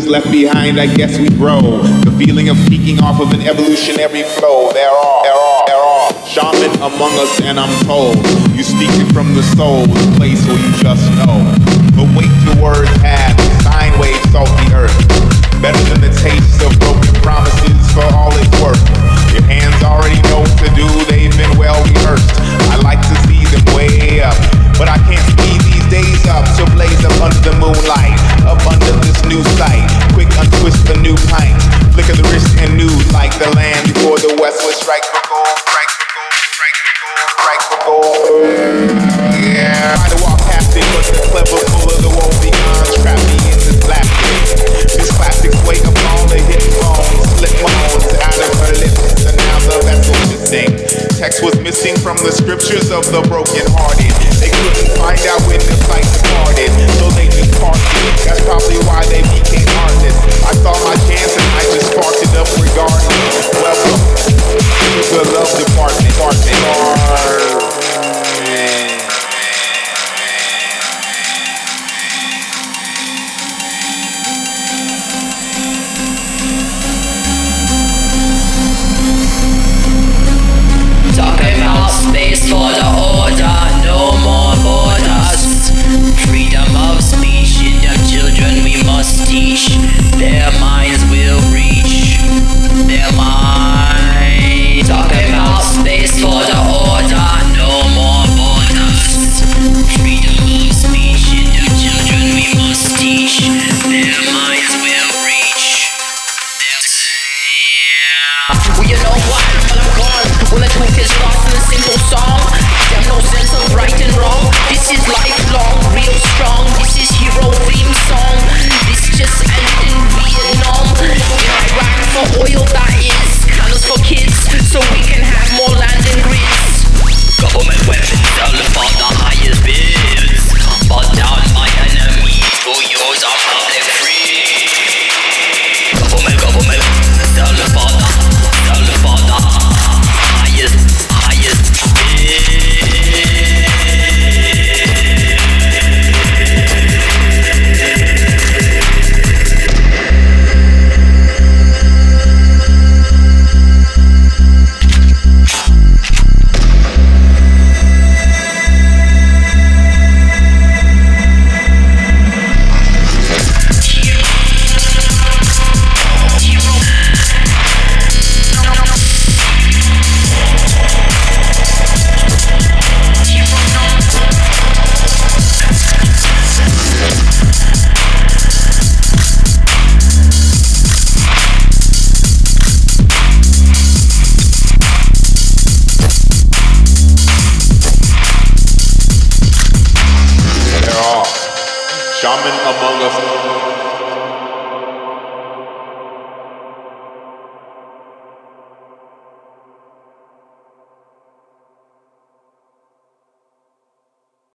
left behind, I guess we grow. The feeling of peaking off of an evolutionary flow. There are shaman among us, and I'm told you speaking from the soul, the place where you just know. But wait till words have sine waves salt the earth. Better than the taste of broken promises for all it's worth. Your hands already know what to do, they've been well rehearsed. I like to see them way up, but I can't speed these days up to blaze up under the moonlight, up under this new sight. Quick untwist the new pint, flick of the wrist and nude like the land before the west would strike for gold, strike for gold, strike for gold, strike for gold. Yeah, try to walk past it, but the clever full of the woeful cons trap me in this plastic. This plastic weight up all the hip bones, slip moans out of her lips, and now the vessel's missing. Text was missing from the scriptures of the broken-hearted. They couldn't find out when the fight departed, so they just parked it. That's probably why they became artists. I saw my chance and I just sparked it up regardless. Welcome to the love department. Space for the order, no more borders. Freedom of speech, in the children we must teach. Their minds will reach their minds. Talking about space for the order, no more borders. Freedom of speech, in the children we must teach. Their minds will reach their minds. Well, you know what? I'm gone. When the truth is lost in a simple song, there's no sense of right and wrong. This is lifelong, real strong. This is hero theme song. This just ended in Vietnam. In Iraq for oil, that is. Candles for kids, so we can have more land and grids. Government weapons all for the highest bids. But down my enemies who use our public free. Government all for the Shaman